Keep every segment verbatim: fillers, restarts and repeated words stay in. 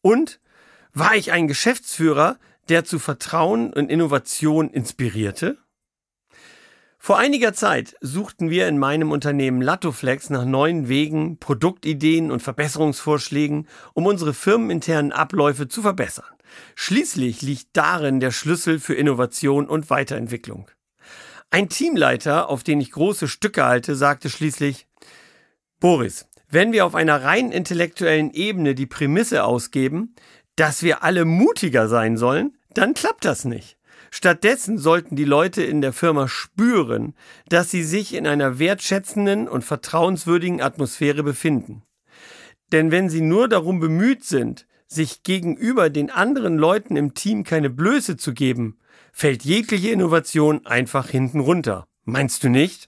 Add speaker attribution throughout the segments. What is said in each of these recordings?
Speaker 1: Und war ich ein Geschäftsführer, der zu Vertrauen und Innovation inspirierte? Vor einiger Zeit suchten wir in meinem Unternehmen Lattoflex nach neuen Wegen, Produktideen und Verbesserungsvorschlägen, um unsere firmeninternen Abläufe zu verbessern. Schließlich liegt darin der Schlüssel für Innovation und Weiterentwicklung. Ein Teamleiter, auf den ich große Stücke halte, sagte schließlich: Boris, wenn wir auf einer rein intellektuellen Ebene die Prämisse ausgeben, dass wir alle mutiger sein sollen, dann klappt das nicht. Stattdessen sollten die Leute in der Firma spüren, dass sie sich in einer wertschätzenden und vertrauenswürdigen Atmosphäre befinden. Denn wenn sie nur darum bemüht sind, sich gegenüber den anderen Leuten im Team keine Blöße zu geben, fällt jegliche Innovation einfach hinten runter. Meinst du nicht?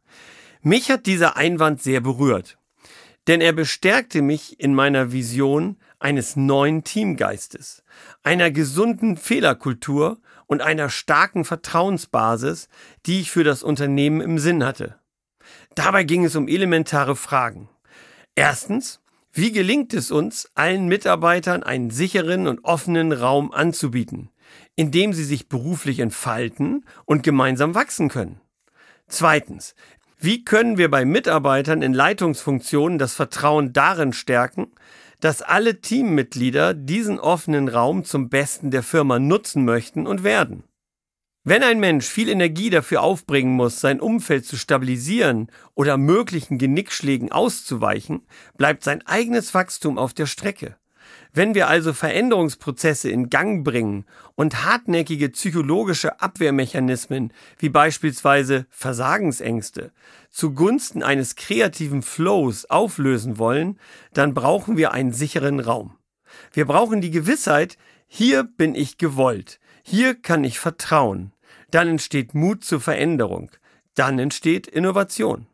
Speaker 1: Mich hat dieser Einwand sehr berührt, denn er bestärkte mich in meiner Vision eines neuen Teamgeistes, einer gesunden Fehlerkultur und einer starken Vertrauensbasis, die ich für das Unternehmen im Sinn hatte. Dabei ging es um elementare Fragen. Erstens, wie gelingt es uns, allen Mitarbeitern einen sicheren und offenen Raum anzubieten, in dem sie sich beruflich entfalten und gemeinsam wachsen können? Zweitens, wie können wir bei Mitarbeitern in Leitungsfunktionen das Vertrauen darin stärken, dass alle Teammitglieder diesen offenen Raum zum Besten der Firma nutzen möchten und werden? Wenn ein Mensch viel Energie dafür aufbringen muss, sein Umfeld zu stabilisieren oder möglichen Genickschlägen auszuweichen, bleibt sein eigenes Wachstum auf der Strecke. Wenn wir also Veränderungsprozesse in Gang bringen und hartnäckige psychologische Abwehrmechanismen wie beispielsweise Versagensängste zugunsten eines kreativen Flows auflösen wollen, dann brauchen wir einen sicheren Raum. Wir brauchen die Gewissheit, hier bin ich gewollt, hier kann ich vertrauen. Dann entsteht Mut zur Veränderung, dann entsteht Innovation.